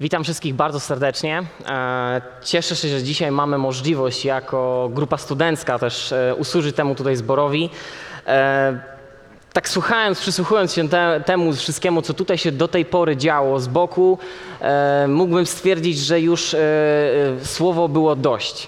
Witam wszystkich bardzo serdecznie. Cieszę się, że dzisiaj mamy możliwość jako grupa studencka też usłużyć temu tutaj zborowi. Tak przysłuchując się temu wszystkiemu, co tutaj się do tej pory działo z boku, mógłbym stwierdzić, że już słowo było dość.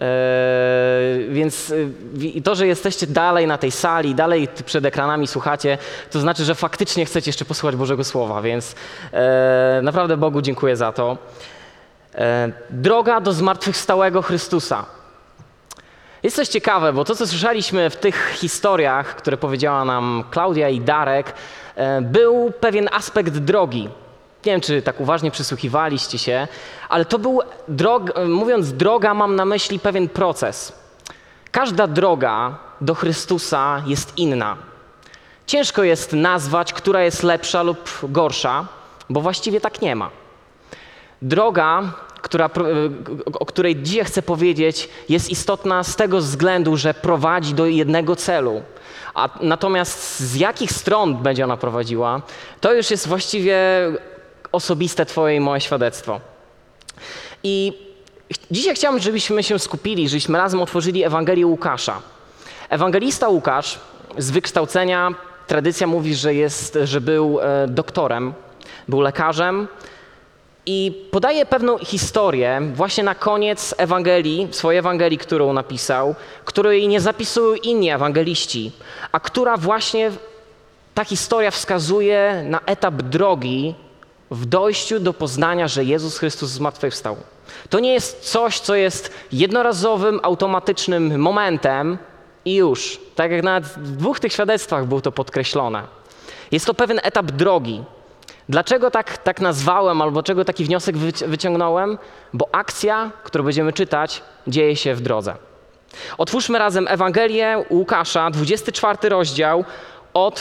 Więc to, że jesteście dalej na tej sali, dalej przed ekranami słuchacie, to znaczy, że faktycznie chcecie jeszcze posłuchać Bożego Słowa, więc naprawdę Bogu dziękuję za to. Droga do zmartwychwstałego Chrystusa. Jest coś ciekawe, bo to, co słyszeliśmy w tych historiach, które powiedziała nam Klaudia i Darek, był pewien aspekt drogi. Nie wiem, czy tak uważnie przysłuchiwaliście się, ale to był, mówiąc droga, mam na myśli pewien proces. Każda droga do Chrystusa jest inna. Ciężko jest nazwać, która jest lepsza lub gorsza, bo właściwie tak nie ma. Droga, o której dzisiaj chcę powiedzieć, jest istotna z tego względu, że prowadzi do jednego celu. Natomiast z jakich stron będzie ona prowadziła, to już jest właściwie osobiste Twoje i moje świadectwo. I dzisiaj chciałbym, żebyśmy się skupili, żebyśmy razem otworzyli Ewangelię Łukasza. Ewangelista Łukasz z wykształcenia, tradycja mówi, że był doktorem, był lekarzem i podaje pewną historię właśnie na koniec Ewangelii, swojej Ewangelii, którą napisał, której nie zapisują inni ewangeliści, a która właśnie ta historia wskazuje na etap drogi w dojściu do poznania, że Jezus Chrystus zmartwychwstał. To nie jest coś, co jest jednorazowym, automatycznym momentem i już. Tak jak nawet w dwóch tych świadectwach było to podkreślone. Jest to pewien etap drogi. Dlaczego tak nazwałem, albo czego taki wniosek wyciągnąłem? Bo akcja, którą będziemy czytać, dzieje się w drodze. Otwórzmy razem Ewangelię Łukasza, 24 rozdział, od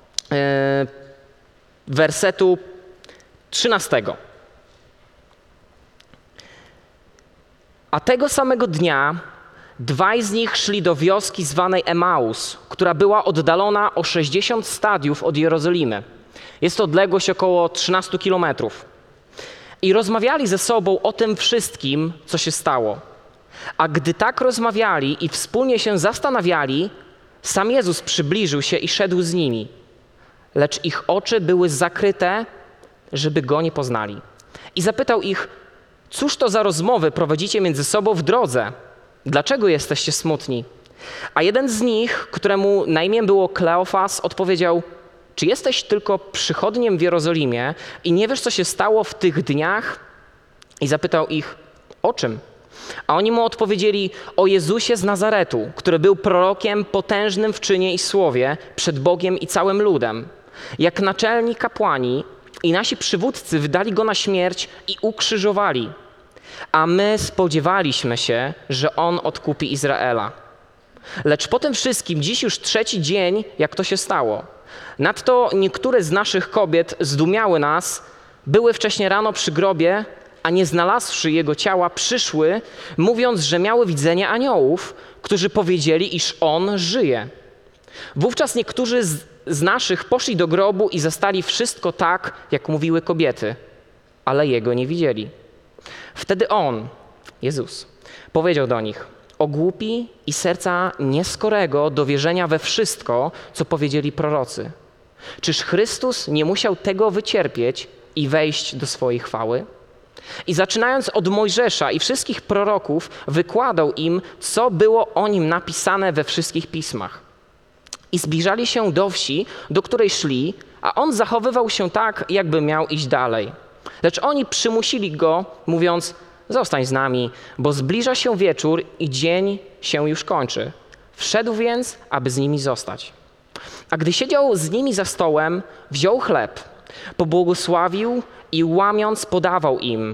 wersetu 13. A tego samego dnia dwaj z nich szli do wioski zwanej Emaus, która była oddalona o 60 stadiów od Jerozolimy. Jest to odległość około 13 kilometrów. I rozmawiali ze sobą o tym wszystkim, co się stało. A gdy tak rozmawiali i wspólnie się zastanawiali, sam Jezus przybliżył się i szedł z nimi. Lecz ich oczy były zakryte, żeby Go nie poznali. I zapytał ich, cóż to za rozmowy prowadzicie między sobą w drodze? Dlaczego jesteście smutni? A jeden z nich, któremu na imię było Kleofas, odpowiedział, czy jesteś tylko przychodniem w Jerozolimie i nie wiesz, co się stało w tych dniach? I zapytał ich, o czym? A oni mu odpowiedzieli, o Jezusie z Nazaretu, który był prorokiem potężnym w czynie i słowie przed Bogiem i całym ludem. Jak naczelni kapłani i nasi przywódcy wydali Go na śmierć i ukrzyżowali. A my spodziewaliśmy się, że On odkupi Izraela. Lecz po tym wszystkim dziś już trzeci dzień, jak to się stało. Nadto niektóre z naszych kobiet zdumiały nas, były wcześnie rano przy grobie, a nie znalazłszy Jego ciała, przyszły, mówiąc, że miały widzenie aniołów, którzy powiedzieli, iż On żyje. Wówczas niektórzy z naszych poszli do grobu i zastali wszystko tak, jak mówiły kobiety, ale Jego nie widzieli. Wtedy On, Jezus, powiedział do nich, o głupi i serca nieskorego do wierzenia we wszystko, co powiedzieli prorocy. Czyż Chrystus nie musiał tego wycierpieć i wejść do swojej chwały? I zaczynając od Mojżesza i wszystkich proroków, wykładał im, co było o Nim napisane we wszystkich pismach. I zbliżali się do wsi, do której szli, a On zachowywał się tak, jakby miał iść dalej. Lecz oni przymusili Go, mówiąc, zostań z nami, bo zbliża się wieczór i dzień się już kończy. Wszedł więc, aby z nimi zostać. A gdy siedział z nimi za stołem, wziął chleb, pobłogosławił i łamiąc podawał im.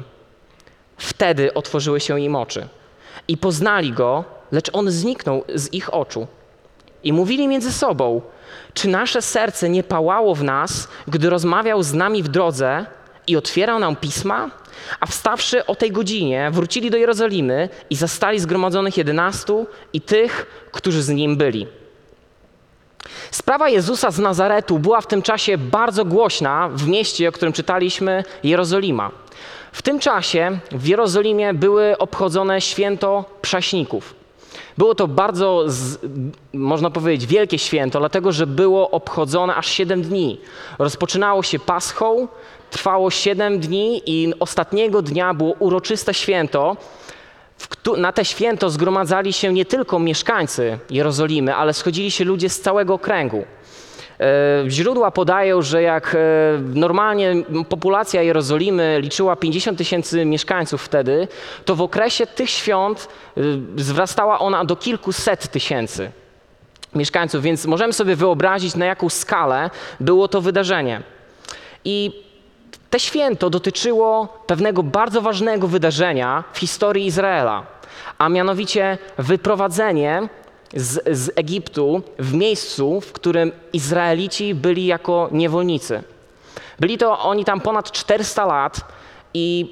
Wtedy otworzyły się im oczy i poznali Go, lecz On zniknął z ich oczu. I mówili między sobą, czy nasze serce nie pałało w nas, gdy rozmawiał z nami w drodze i otwierał nam pisma? A wstawszy o tej godzinie, wrócili do Jerozolimy i zastali zgromadzonych 11 i tych, którzy z Nim byli. Sprawa Jezusa z Nazaretu była w tym czasie bardzo głośna w mieście, o którym czytaliśmy, Jerozolima. W tym czasie w Jerozolimie były obchodzone święto Prześników. Było to bardzo, można powiedzieć, wielkie święto, dlatego że było obchodzone aż 7 dni. Rozpoczynało się Paschą, trwało 7 dni i ostatniego dnia było uroczyste święto. Na te święto zgromadzali się nie tylko mieszkańcy Jerozolimy, ale schodzili się ludzie z całego okręgu. Źródła podają, że jak normalnie populacja Jerozolimy liczyła 50 000 mieszkańców wtedy, to w okresie tych świąt wzrastała ona do kilkuset tysięcy mieszkańców, więc możemy sobie wyobrazić, na jaką skalę było to wydarzenie. I to święto dotyczyło pewnego bardzo ważnego wydarzenia w historii Izraela, a mianowicie wyprowadzenie z Egiptu w miejscu, w którym Izraelici byli jako niewolnicy. Byli to oni tam ponad 400 lat i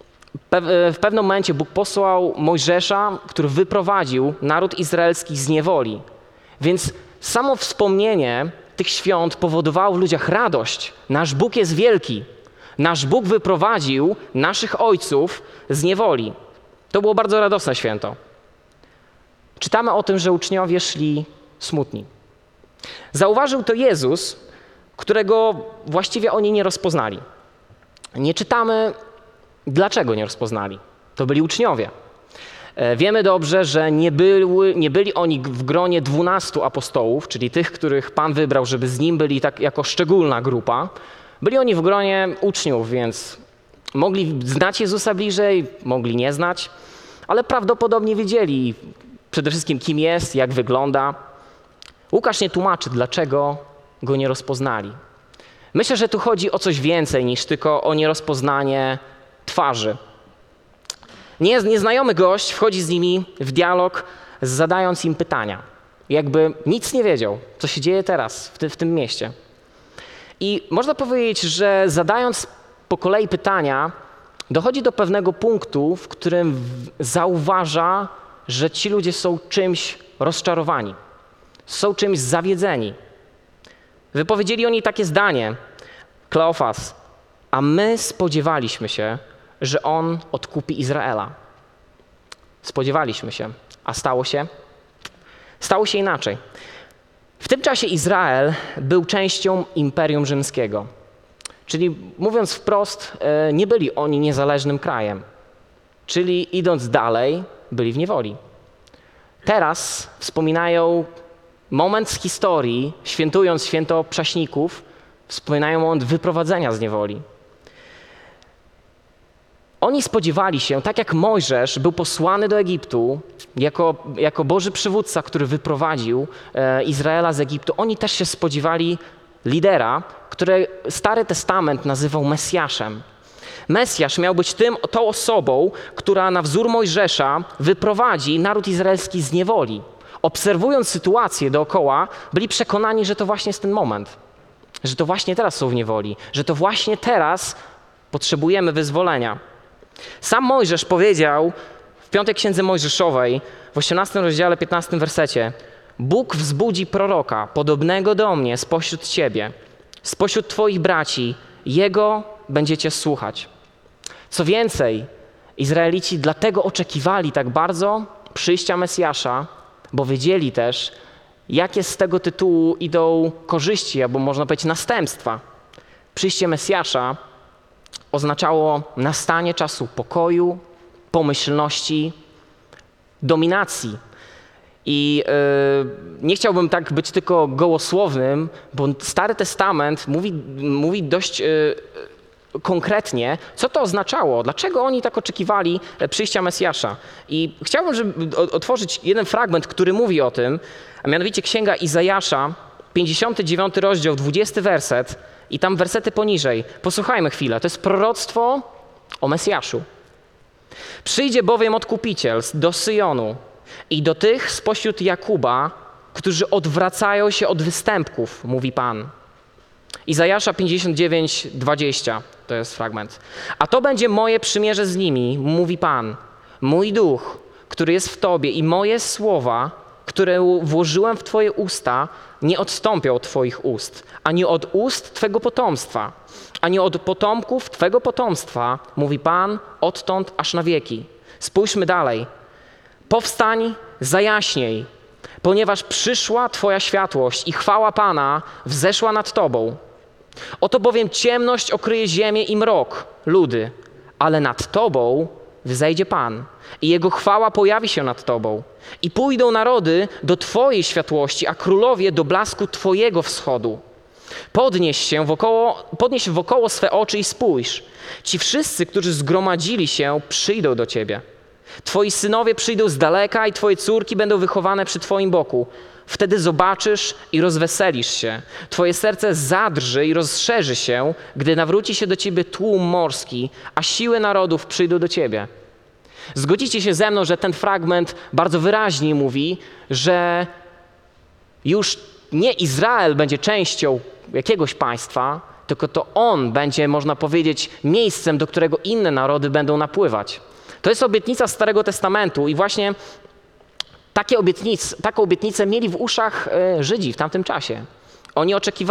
w pewnym momencie Bóg posłał Mojżesza, który wyprowadził naród izraelski z niewoli. Więc samo wspomnienie tych świąt powodowało w ludziach radość. Nasz Bóg jest wielki. Nasz Bóg wyprowadził naszych ojców z niewoli. To było bardzo radosne święto. Czytamy o tym, że uczniowie szli smutni. Zauważył to Jezus, którego właściwie oni nie rozpoznali. Nie czytamy, dlaczego nie rozpoznali. To byli uczniowie. Wiemy dobrze, że nie byli oni w gronie 12 apostołów, czyli tych, których Pan wybrał, żeby z Nim byli tak jako szczególna grupa. Byli oni w gronie uczniów, więc mogli znać Jezusa bliżej, mogli nie znać, ale prawdopodobnie wiedzieli przede wszystkim, kim jest, jak wygląda. Łukasz nie tłumaczy, dlaczego Go nie rozpoznali. Myślę, że tu chodzi o coś więcej niż tylko o nierozpoznanie twarzy. Nieznajomy gość wchodzi z nimi w dialog, zadając im pytania. Jakby nic nie wiedział, co się dzieje teraz w tym mieście. I można powiedzieć, że zadając po kolei pytania, dochodzi do pewnego punktu, w którym zauważa, że ci ludzie są czymś rozczarowani, są czymś zawiedzeni. Wypowiedzieli oni takie zdanie, Kleofas, a my spodziewaliśmy się, że On odkupi Izraela. Spodziewaliśmy się, a stało się? Stało się inaczej. W tym czasie Izrael był częścią Imperium Rzymskiego. Czyli mówiąc wprost, nie byli oni niezależnym krajem. Czyli idąc dalej, byli w niewoli. Teraz wspominają moment z historii, świętując święto Prześników, wspominają moment wyprowadzenia z niewoli. Oni spodziewali się, tak jak Mojżesz był posłany do Egiptu jako Boży przywódca, który wyprowadził Izraela z Egiptu, oni też się spodziewali lidera, który Stary Testament nazywał Mesjaszem. Mesjasz miał być tą osobą, która na wzór Mojżesza wyprowadzi naród izraelski z niewoli. Obserwując sytuację dookoła, byli przekonani, że to właśnie jest ten moment, że to właśnie teraz są w niewoli, że to właśnie teraz potrzebujemy wyzwolenia. Sam Mojżesz powiedział w 5 Księdze Mojżeszowej, w 18 rozdziale, 15 wersecie: Bóg wzbudzi proroka, podobnego do mnie, spośród ciebie, spośród twoich braci, Jego będziecie słuchać. Co więcej, Izraelici dlatego oczekiwali tak bardzo przyjścia Mesjasza, bo wiedzieli też, jakie z tego tytułu idą korzyści, albo można powiedzieć następstwa. Przyjście Mesjasza oznaczało nastanie czasu pokoju, pomyślności, dominacji. I nie chciałbym tak być tylko gołosłownym, bo Stary Testament mówi dość konkretnie, co to oznaczało, dlaczego oni tak oczekiwali przyjścia Mesjasza. I chciałbym, żeby otworzyć jeden fragment, który mówi o tym, a mianowicie Księga Izajasza, 59 rozdział, 20 werset i tam wersety poniżej. Posłuchajmy chwilę, to jest proroctwo o Mesjaszu. Przyjdzie bowiem Odkupiciel do Syjonu i do tych spośród Jakuba, którzy odwracają się od występków, mówi Pan. Izajasza 59, 20, to jest fragment. A to będzie moje przymierze z nimi, mówi Pan. Mój duch, który jest w tobie i moje słowa, które włożyłem w Twoje usta, nie odstąpią od Twoich ust, ani od ust Twego potomstwa, ani od potomków Twego potomstwa, mówi Pan, odtąd aż na wieki. Spójrzmy dalej. Powstań, zajaśnij, ponieważ przyszła Twoja światłość i chwała Pana wzeszła nad Tobą. Oto bowiem ciemność okryje ziemię i mrok, ludy, ale nad Tobą wzejdzie Pan i Jego chwała pojawi się nad Tobą. I pójdą narody do Twojej światłości, a królowie do blasku Twojego wschodu. Podnieś wokoło swe oczy i spójrz. Ci wszyscy, którzy zgromadzili się, przyjdą do Ciebie. Twoi synowie przyjdą z daleka i Twoje córki będą wychowane przy Twoim boku. Wtedy zobaczysz i rozweselisz się. Twoje serce zadrży i rozszerzy się, gdy nawróci się do Ciebie tłum morski, a siły narodów przyjdą do Ciebie. Zgodzicie się ze mną, że ten fragment bardzo wyraźnie mówi, że już nie Izrael będzie częścią jakiegoś państwa, tylko to on będzie, można powiedzieć, miejscem, do którego inne narody będą napływać. To jest obietnica Starego Testamentu i właśnie taką obietnicę mieli w uszach Żydzi w tamtym czasie. Oni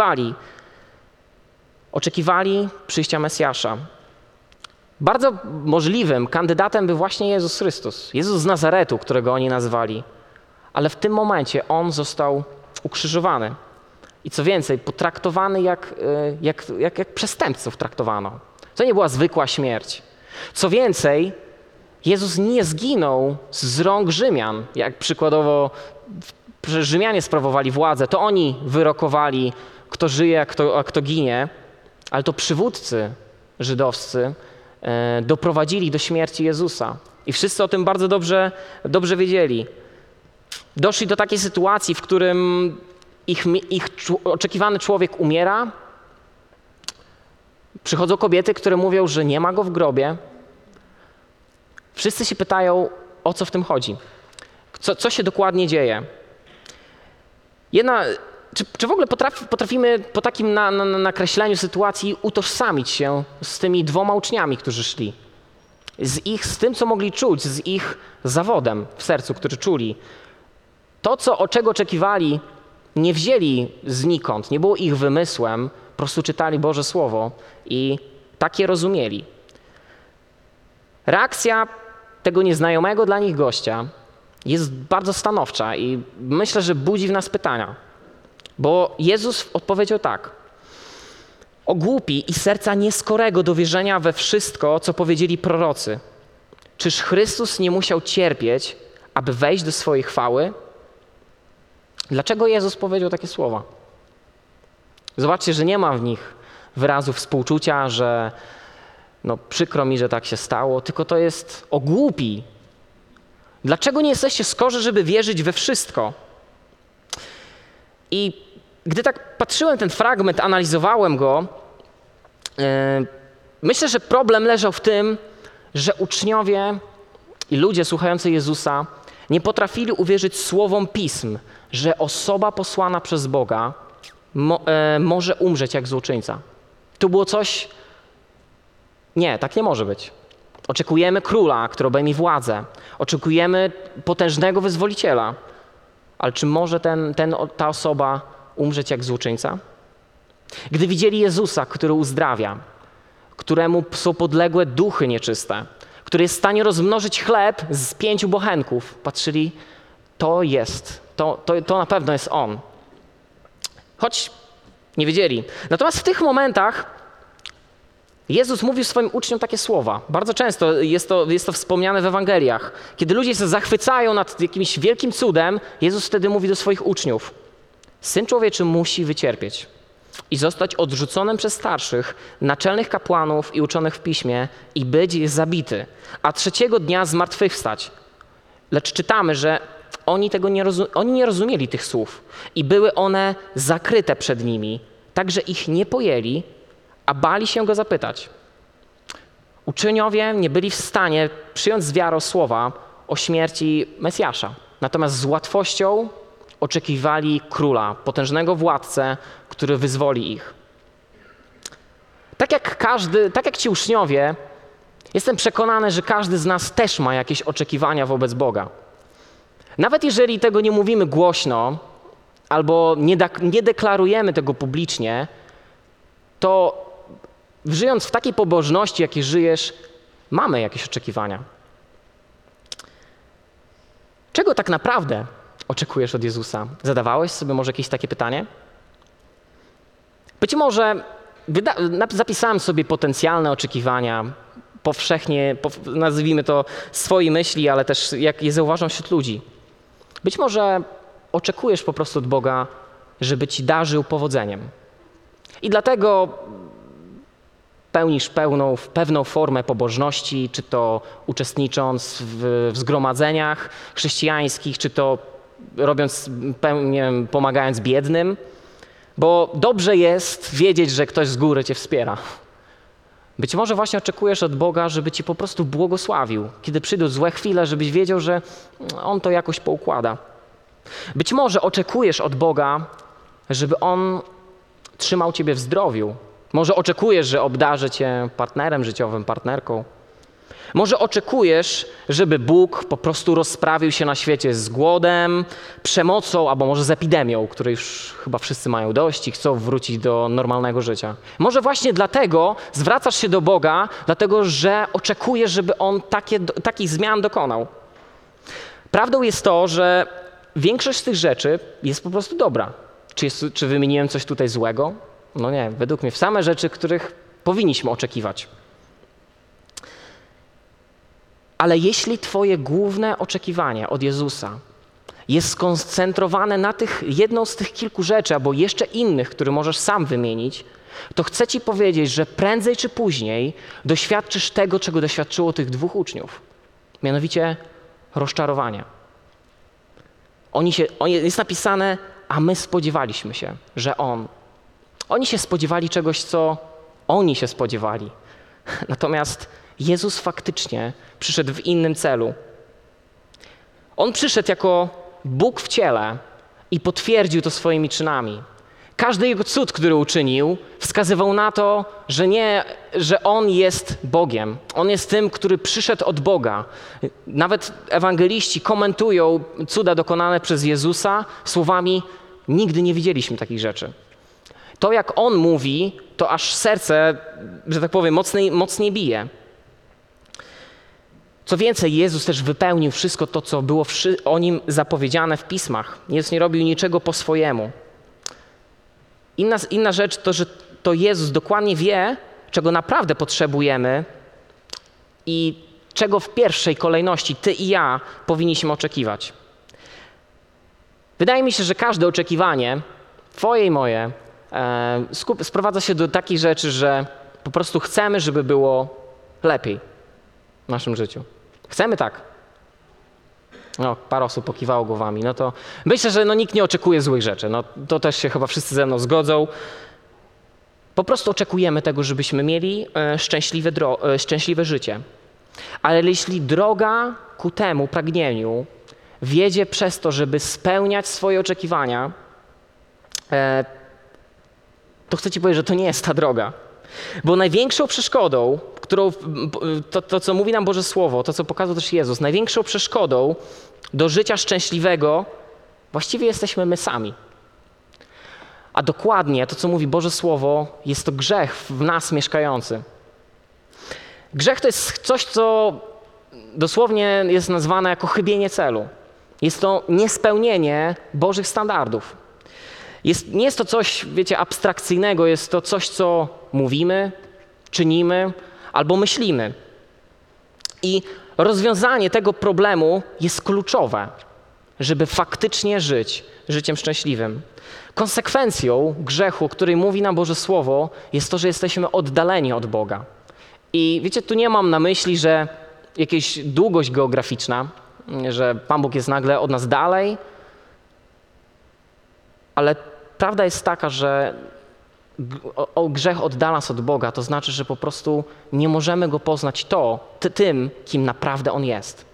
oczekiwali przyjścia Mesjasza. Bardzo możliwym kandydatem był właśnie Jezus Chrystus, Jezus z Nazaretu, którego oni nazwali. Ale w tym momencie On został ukrzyżowany. I co więcej, potraktowany jak przestępców traktowano. To nie była zwykła śmierć. Co więcej, Jezus nie zginął z rąk Rzymian, jak przykładowo Rzymianie sprawowali władzę. To oni wyrokowali, kto żyje, a kto ginie, ale to przywódcy żydowscy doprowadzili do śmierci Jezusa. I wszyscy o tym bardzo dobrze wiedzieli. Doszli do takiej sytuacji, w którym ich oczekiwany człowiek umiera. Przychodzą kobiety, które mówią, że nie ma go w grobie. Wszyscy się pytają, o co w tym chodzi. Co się dokładnie dzieje. Czy w ogóle potrafimy po takim nakreśleniu sytuacji utożsamić się z tymi dwoma uczniami, którzy szli? Z tym, co mogli czuć, z ich zawodem w sercu, który czuli. To, czego oczekiwali, nie wzięli znikąd, nie było ich wymysłem, po prostu czytali Boże Słowo i tak je rozumieli. Reakcja tego nieznajomego dla nich gościa jest bardzo stanowcza i myślę, że budzi w nas pytania. Bo Jezus odpowiedział tak. O głupi i serca nieskorego do wierzenia we wszystko, co powiedzieli prorocy. Czyż Chrystus nie musiał cierpieć, aby wejść do swojej chwały? Dlaczego Jezus powiedział takie słowa? Zobaczcie, że nie ma w nich wyrazu współczucia, że przykro mi, że tak się stało, tylko to jest o głupi. Dlaczego nie jesteście skorzy, żeby wierzyć we wszystko? I gdy tak patrzyłem ten fragment, analizowałem go, myślę, że problem leżał w tym, że uczniowie i ludzie słuchający Jezusa nie potrafili uwierzyć słowom Pism, że osoba posłana przez Boga może umrzeć jak złoczyńca. Tu było coś, nie, tak nie może być. Oczekujemy króla, który obejmie władzę. Oczekujemy potężnego wyzwoliciela. Ale czy może ta osoba umrzeć jak złoczyńca? Gdy widzieli Jezusa, który uzdrawia, któremu są podległe duchy nieczyste, który jest w stanie rozmnożyć chleb z 5 bochenków, patrzyli, to na pewno jest On. Choć nie wiedzieli. Natomiast w tych momentach Jezus mówił swoim uczniom takie słowa. Bardzo często jest to wspomniane w Ewangeliach. Kiedy ludzie się zachwycają nad jakimś wielkim cudem, Jezus wtedy mówi do swoich uczniów: Syn Człowieczy musi wycierpieć i zostać odrzuconym przez starszych, naczelnych kapłanów i uczonych w piśmie i być zabity, a 3. dnia zmartwychwstać. Lecz czytamy, że oni nie rozumieli tych słów i były one zakryte przed nimi, tak że ich nie pojęli, a bali się go zapytać. Uczniowie nie byli w stanie przyjąć z wiarą słowa o śmierci Mesjasza. Natomiast z łatwością oczekiwali króla, potężnego władcę, który wyzwoli ich. Tak jak ci uczniowie, jestem przekonany, że każdy z nas też ma jakieś oczekiwania wobec Boga. Nawet jeżeli tego nie mówimy głośno albo nie deklarujemy tego publicznie, to żyjąc w takiej pobożności, jakiej żyjesz, mamy jakieś oczekiwania. Czego tak naprawdę oczekujesz od Jezusa? Zadawałeś sobie może jakieś takie pytanie? Być może zapisałem sobie potencjalne oczekiwania, powszechnie, nazwijmy to swoje myśli, ale też jak je zauważam wśród ludzi. Być może oczekujesz po prostu od Boga, żeby ci darzył powodzeniem. I dlatego pełnisz pewną formę pobożności, czy to uczestnicząc w zgromadzeniach chrześcijańskich, czy to pomagając biednym, bo dobrze jest wiedzieć, że ktoś z góry cię wspiera. Być może właśnie oczekujesz od Boga, żeby ci po prostu błogosławił, kiedy przyjdą złe chwile, żebyś wiedział, że On to jakoś poukłada. Być może oczekujesz od Boga, żeby On trzymał ciebie w zdrowiu. Może oczekujesz, że obdarzy cię partnerem życiowym, partnerką. Może oczekujesz, żeby Bóg po prostu rozprawił się na świecie z głodem, przemocą, albo może z epidemią, której już chyba wszyscy mają dość i chcą wrócić do normalnego życia. Może właśnie dlatego zwracasz się do Boga, dlatego że oczekujesz, żeby On takich zmian dokonał. Prawdą jest to, że większość z tych rzeczy jest po prostu dobra. Czy wymieniłem coś tutaj złego? No nie, według mnie same rzeczy, których powinniśmy oczekiwać. Ale jeśli twoje główne oczekiwanie od Jezusa jest skoncentrowane na jedną z tych kilku rzeczy, albo jeszcze innych, które możesz sam wymienić, to chcę ci powiedzieć, że prędzej czy później doświadczysz tego, czego doświadczyło tych dwóch uczniów. Mianowicie rozczarowania. Jest napisane, a my spodziewaliśmy się, że Oni się spodziewali czegoś, co oni się spodziewali. Natomiast Jezus faktycznie przyszedł w innym celu. On przyszedł jako Bóg w ciele i potwierdził to swoimi czynami. Każdy Jego cud, który uczynił, wskazywał na to, że On jest Bogiem. On jest tym, który przyszedł od Boga. Nawet ewangeliści komentują cuda dokonane przez Jezusa słowami: nigdy nie widzieliśmy takich rzeczy. To, jak On mówi, to aż serce, że tak powiem, mocniej bije. Co więcej, Jezus też wypełnił wszystko to, co było o Nim zapowiedziane w Pismach. Jezus nie robił niczego po swojemu. Inna rzecz to, że to Jezus dokładnie wie, czego naprawdę potrzebujemy i czego w pierwszej kolejności ty i ja powinniśmy oczekiwać. Wydaje mi się, że każde oczekiwanie, twoje i moje, sprowadza się do takich rzeczy, że po prostu chcemy, żeby było lepiej w naszym życiu. Chcemy tak. Parę osób pokiwało głowami. No to myślę, że nikt nie oczekuje złych rzeczy. To też się chyba wszyscy ze mną zgodzą. Po prostu oczekujemy tego, żebyśmy mieli szczęśliwe życie. Ale jeśli droga ku temu pragnieniu wiedzie przez to, żeby spełniać swoje oczekiwania, to chcę ci powiedzieć, że to nie jest ta droga. Bo największą przeszkodą, to co mówi nam Boże Słowo, to co pokazał też Jezus, największą przeszkodą do życia szczęśliwego właściwie jesteśmy my sami. A dokładnie to, co mówi Boże Słowo, jest to grzech w nas mieszkający. Grzech to jest coś, co dosłownie jest nazwane jako chybienie celu. Jest to niespełnienie Bożych standardów. Nie jest to coś, abstrakcyjnego, jest to coś, co mówimy, czynimy albo myślimy. I rozwiązanie tego problemu jest kluczowe, żeby faktycznie żyć życiem szczęśliwym. Konsekwencją grzechu, o której mówi nam Boże Słowo, jest to, że jesteśmy oddaleni od Boga. I tu nie mam na myśli, że jakaś długość geograficzna, że Pan Bóg jest nagle od nas dalej, ale prawda jest taka, że grzech oddala nas od Boga, to znaczy, że po prostu nie możemy Go poznać tym, kim naprawdę On jest.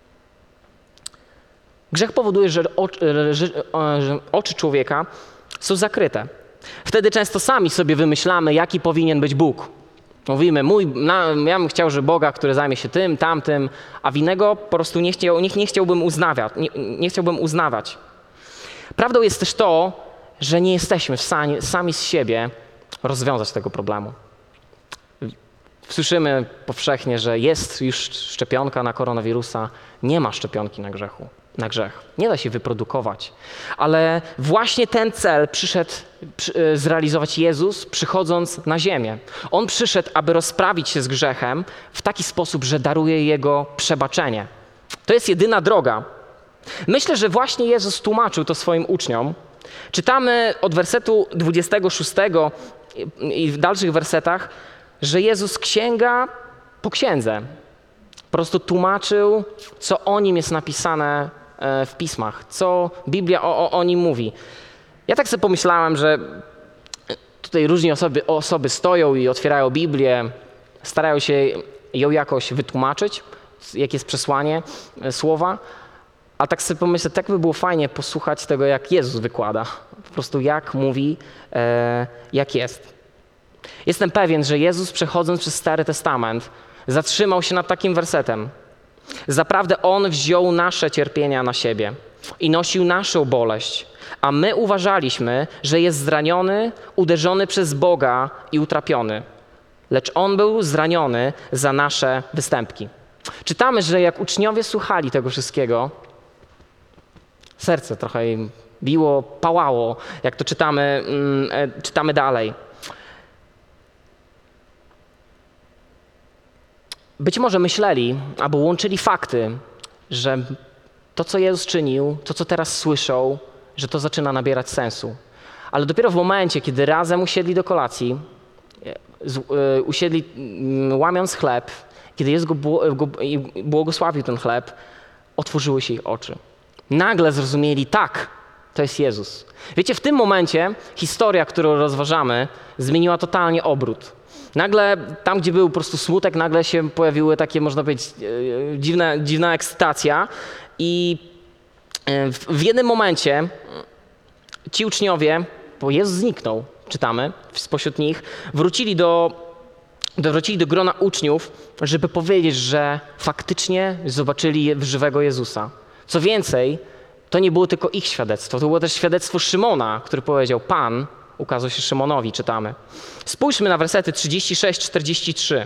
Grzech powoduje, że oczy człowieka są zakryte. Wtedy często sami sobie wymyślamy, jaki powinien być Bóg. Mówimy, ja bym chciał, że Boga, który zajmie się tym, tamtym, a winnego po prostu nie chciałbym uznawać. Prawdą jest też to, że nie jesteśmy w stanie sami z siebie rozwiązać tego problemu. Słyszymy powszechnie, że jest już szczepionka na koronawirusa, nie ma szczepionki na grzech. Nie da się wyprodukować. Ale właśnie ten cel przyszedł zrealizować Jezus, przychodząc na ziemię. On przyszedł, aby rozprawić się z grzechem w taki sposób, że daruje Jego przebaczenie. To jest jedyna droga. Myślę, że właśnie Jezus tłumaczył to swoim uczniom. Czytamy od wersetu 26 i w dalszych wersetach, że Jezus księga po księdze po prostu tłumaczył, co o Nim jest napisane w pismach, co Biblia o Nim mówi. Ja tak sobie pomyślałem, że tutaj różne osoby stoją i otwierają Biblię, starają się ją jakoś wytłumaczyć, jakie jest przesłanie słowa, a tak sobie pomyślę, tak by było fajnie posłuchać tego, jak Jezus wykłada, po prostu jak mówi, jak jest. Jestem pewien, że Jezus, przechodząc przez Stary Testament, zatrzymał się nad takim wersetem. Zaprawdę On wziął nasze cierpienia na siebie i nosił naszą boleść, a my uważaliśmy, że jest zraniony, uderzony przez Boga i utrapiony. Lecz On był zraniony za nasze występki. Czytamy, że jak uczniowie słuchali tego wszystkiego, serce trochę im biło, pałało, jak to czytamy dalej. Być może myśleli, albo łączyli fakty, że to, co Jezus czynił, to, co teraz słyszą, że to zaczyna nabierać sensu. Ale dopiero w momencie, kiedy razem usiedli do kolacji, usiedli łamiąc chleb, kiedy Jezus błogosławił ten chleb, otworzyły się ich oczy. Nagle zrozumieli, tak, to jest Jezus. Wiecie, w tym momencie historia, którą rozważamy, zmieniła totalnie obrót. Nagle tam, gdzie był po prostu smutek, nagle się pojawiły takie, można powiedzieć, dziwna ekscytacja i w jednym momencie ci uczniowie, bo Jezus zniknął, czytamy spośród nich, wrócili do grona uczniów, żeby powiedzieć, że faktycznie zobaczyli żywego Jezusa. Co więcej, to nie było tylko ich świadectwo, to było też świadectwo Szymona, który powiedział, Pan ukazał się Szymonowi, czytamy. Spójrzmy na wersety 36-43.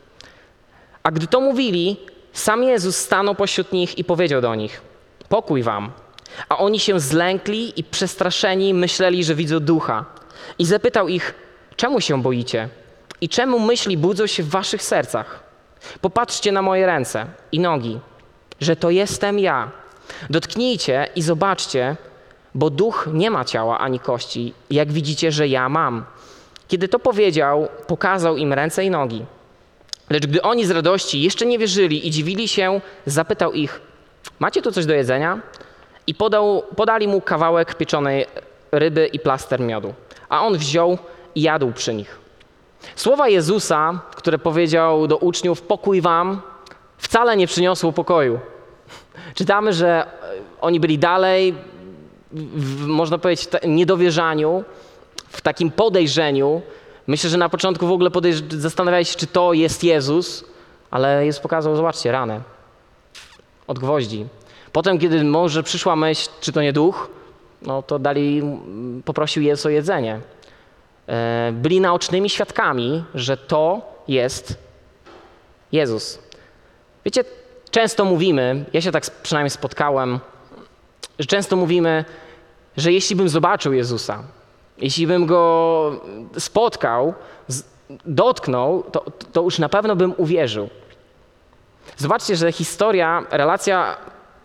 A gdy to mówili, sam Jezus stanął pośród nich i powiedział do nich, pokój wam. A oni się zlękli i przestraszeni myśleli, że widzą ducha. I zapytał ich, czemu się boicie? I czemu myśli budzą się w waszych sercach? Popatrzcie na moje ręce i nogi, że to jestem ja. Dotknijcie i zobaczcie, bo duch nie ma ciała ani kości, jak widzicie, że ja mam. Kiedy to powiedział, pokazał im ręce i nogi. Lecz gdy oni z radości jeszcze nie wierzyli i dziwili się, zapytał ich, macie tu coś do jedzenia? I podali mu kawałek pieczonej ryby i plaster miodu. A on wziął i jadł przy nich. Słowa Jezusa, które powiedział do uczniów, pokój wam, wcale nie przyniosło pokoju. Czytamy, że oni byli dalej, można powiedzieć, w niedowierzaniu, w takim podejrzeniu. Myślę, że na początku w ogóle zastanawiali się, czy to jest Jezus, ale Jezus pokazał, zobaczcie, ranę od gwoździ. Potem, kiedy może przyszła myśl, czy to nie duch, no to poprosił Jezus o jedzenie. Byli naocznymi świadkami, że to jest Jezus. Wiecie, często mówimy, ja się tak przynajmniej spotkałem, że często mówimy, że jeśli bym zobaczył Jezusa, jeśli bym Go spotkał, dotknął, to już na pewno bym uwierzył. Zobaczcie, że relacja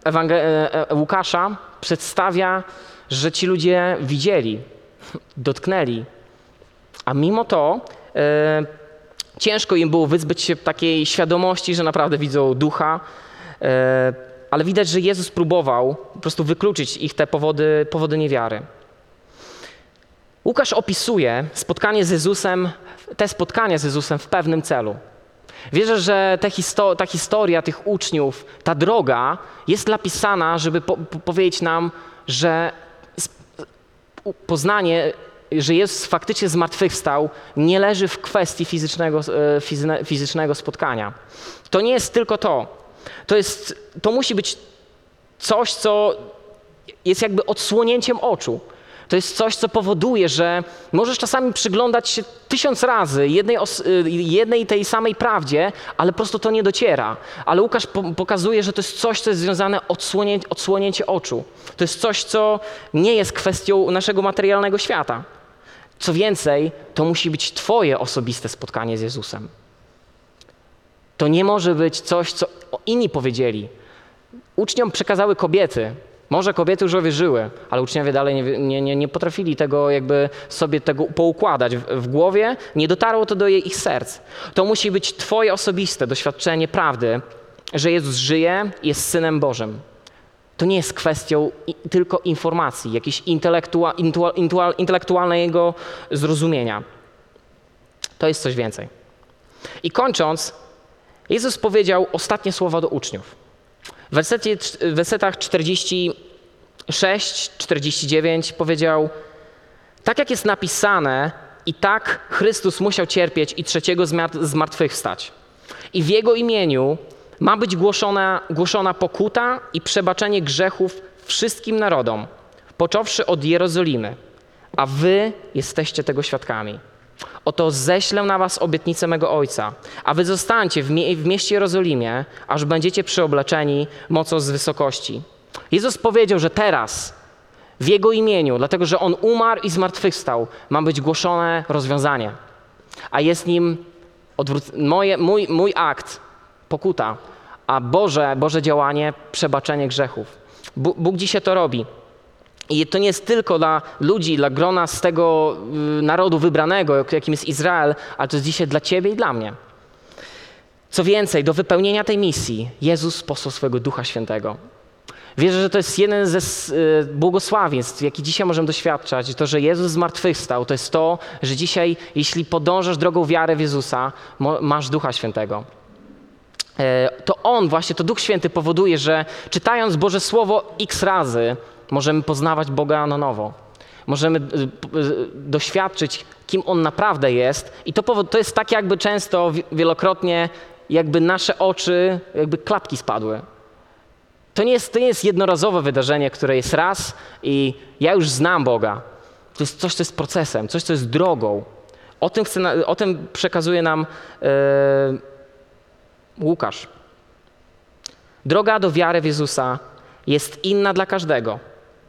Łukasza przedstawia, że ci ludzie widzieli, dotknęli, a mimo to ciężko im było wyzbyć się takiej świadomości, że naprawdę widzą ducha, ale widać, że Jezus próbował po prostu wykluczyć ich te powody niewiary. Łukasz opisuje spotkanie z Jezusem w pewnym celu. Wierzę, że ta historia tych uczniów, ta droga jest napisana, żeby powiedzieć nam, że poznanie że Jezus faktycznie zmartwychwstał, nie leży w kwestii fizycznego spotkania. To nie jest tylko to. To musi być coś, co jest jakby odsłonięciem oczu. To jest coś, co powoduje, że możesz czasami przyglądać się 1000 razy jednej tej samej prawdzie, ale po prostu to nie dociera. Ale Łukasz pokazuje, że to jest coś, co jest związane odsłonięcie oczu. To jest coś, co nie jest kwestią naszego materialnego świata. Co więcej, to musi być twoje osobiste spotkanie z Jezusem. To nie może być coś, co inni powiedzieli. Uczniom przekazały kobiety. Może kobiety już wierzyły, ale uczniowie dalej nie potrafili tego jakby sobie tego poukładać w głowie. Nie dotarło to do ich serc. To musi być twoje osobiste doświadczenie prawdy, że Jezus żyje i jest Synem Bożym. To nie jest kwestią tylko informacji, jakiejś intelektualnego zrozumienia. To jest coś więcej. I kończąc, Jezus powiedział ostatnie słowa do uczniów. W wersetach 46, 49 powiedział: tak jak jest napisane, i tak Chrystus musiał cierpieć i trzeciego zmartwychwstać. I w Jego imieniu ma być głoszona pokuta i przebaczenie grzechów wszystkim narodom, począwszy od Jerozolimy, a wy jesteście tego świadkami. Oto ześlę na was obietnicę mego Ojca, a wy zostańcie w mieście Jerozolimie, aż będziecie przyobleczeni mocą z wysokości. Jezus powiedział, że teraz w Jego imieniu, dlatego że On umarł i zmartwychwstał, ma być głoszone rozwiązanie. A jest nim mój akt, pokuta, a Boże działanie, przebaczenie grzechów. Bóg dzisiaj to robi. I to nie jest tylko dla ludzi, dla grona z tego narodu wybranego, jakim jest Izrael, ale to jest dzisiaj dla ciebie i dla mnie. Co więcej, do wypełnienia tej misji Jezus posłał swojego Ducha Świętego. Wierzę, że to jest jeden ze błogosławieństw, jaki dzisiaj możemy doświadczać. To, że Jezus zmartwychwstał, to jest to, że dzisiaj, jeśli podążasz drogą wiary w Jezusa, masz Ducha Świętego. To On właśnie, to Duch Święty powoduje, że czytając Boże Słowo x razy, możemy poznawać Boga na nowo. Możemy doświadczyć, kim On naprawdę jest. I to jest tak jakby często, wielokrotnie, jakby nasze oczy, jakby klapki spadły. To nie jest jednorazowe wydarzenie, które jest raz i ja już znam Boga. To jest coś, co jest procesem, coś, co jest drogą. O tym przekazuje nam Łukasz. Droga do wiary w Jezusa jest inna dla każdego.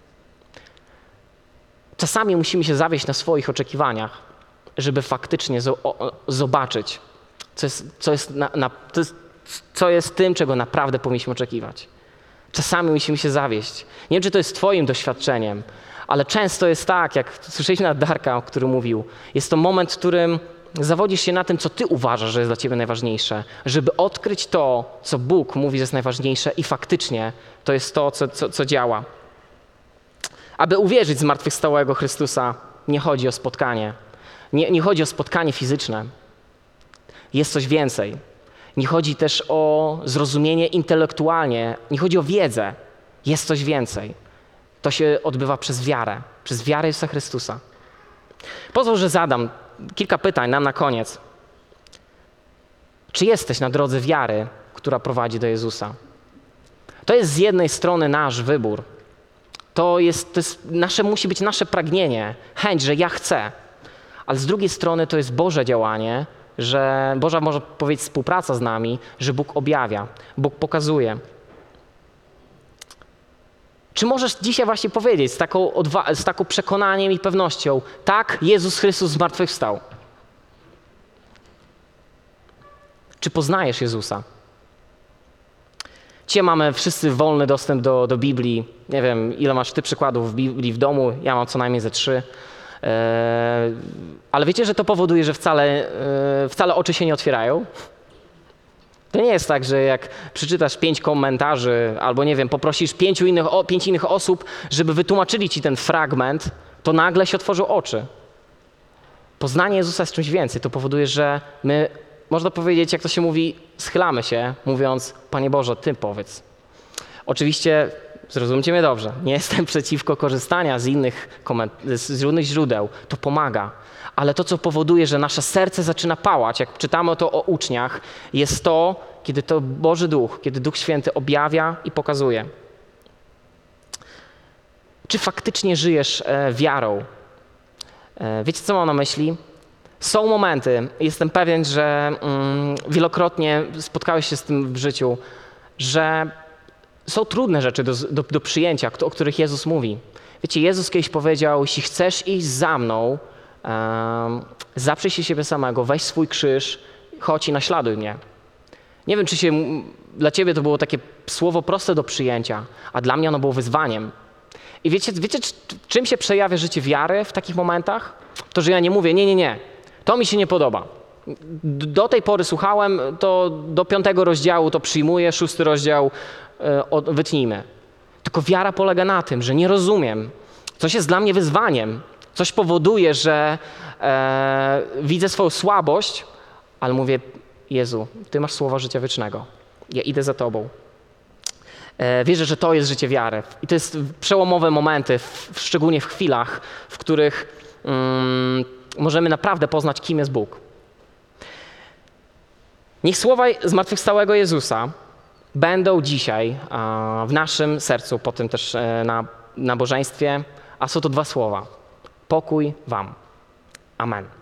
Czasami musimy się zawieść na swoich oczekiwaniach, żeby faktycznie zobaczyć, co jest tym, czego naprawdę powinniśmy oczekiwać. Czasami musimy się zawieść. Nie wiem, czy to jest twoim doświadczeniem, ale często jest tak, jak słyszeliśmy od Darka, który mówił, jest to moment, w którym zawodzisz się na tym, co ty uważasz, że jest dla ciebie najważniejsze, żeby odkryć to, co Bóg mówi, że jest najważniejsze i faktycznie to jest to, co działa. Aby uwierzyć w zmartwychwstałego Chrystusa, nie chodzi o spotkanie. Nie chodzi o spotkanie fizyczne. Jest coś więcej. Nie chodzi też o zrozumienie intelektualnie. Nie chodzi o wiedzę. Jest coś więcej. To się odbywa przez wiarę Jezusa Chrystusa. Pozwól, że zadam kilka pytań nam na koniec. Czy jesteś na drodze wiary, która prowadzi do Jezusa? To jest z jednej strony nasz wybór. Musi być nasze pragnienie, chęć, że ja chcę. Ale z drugiej strony to jest Boże działanie, że Boża, można powiedzieć, współpraca z nami, że Bóg objawia, Bóg pokazuje. Czy możesz dzisiaj właśnie powiedzieć z taką przekonaniem i pewnością: tak, Jezus Chrystus zmartwychwstał? Czy poznajesz Jezusa? Dzisiaj mamy wszyscy wolny dostęp do Biblii. Nie wiem, ile masz ty przykładów w Biblii w domu. Ja mam co najmniej ze 3. Ale wiecie, że to powoduje, że wcale oczy się nie otwierają? To nie jest tak, że jak przeczytasz 5 komentarzy albo, nie wiem, poprosisz 5 innych osób, żeby wytłumaczyli ci ten fragment, to nagle się otworzą oczy. Poznanie Jezusa jest czymś więcej. To powoduje, że my, można powiedzieć, jak to się mówi, schylamy się, mówiąc: Panie Boże, Ty powiedz. Oczywiście zrozumcie mnie dobrze, nie jestem przeciwko korzystania z różnych źródeł, to pomaga. Ale to, co powoduje, że nasze serce zaczyna pałać, jak czytamy to o uczniach, jest to, kiedy to Boży Duch, kiedy Duch Święty objawia i pokazuje. Czy faktycznie żyjesz wiarą? Wiecie, co mam na myśli? Są momenty, jestem pewien, że wielokrotnie spotkałeś się z tym w życiu, że są trudne rzeczy do przyjęcia, o których Jezus mówi. Wiecie, Jezus kiedyś powiedział, jeśli chcesz iść za mną, zaprzyj się siebie samego, weź swój krzyż, chodź i naśladuj mnie. Nie wiem, czy dla ciebie to było takie słowo proste do przyjęcia, a dla mnie ono było wyzwaniem. I wiecie, czym się przejawia życie wiary w takich momentach? To, że ja nie mówię, nie, to mi się nie podoba. Do tej pory słuchałem, to do 5 rozdziału to przyjmuję, 6 rozdział wytnijmy. Tylko wiara polega na tym, że nie rozumiem. Coś jest dla mnie wyzwaniem. Coś powoduje, że widzę swoją słabość, ale mówię, Jezu, Ty masz słowa życia wiecznego. Ja idę za Tobą. Wierzę, że to jest życie wiary. I to jest przełomowe momenty, szczególnie w chwilach, w których możemy naprawdę poznać, kim jest Bóg. Niech słowa zmartwychwstałego Jezusa będą dzisiaj w naszym sercu, po tym też na nabożeństwie, a są to 2 słowa. Pokój wam. Amen.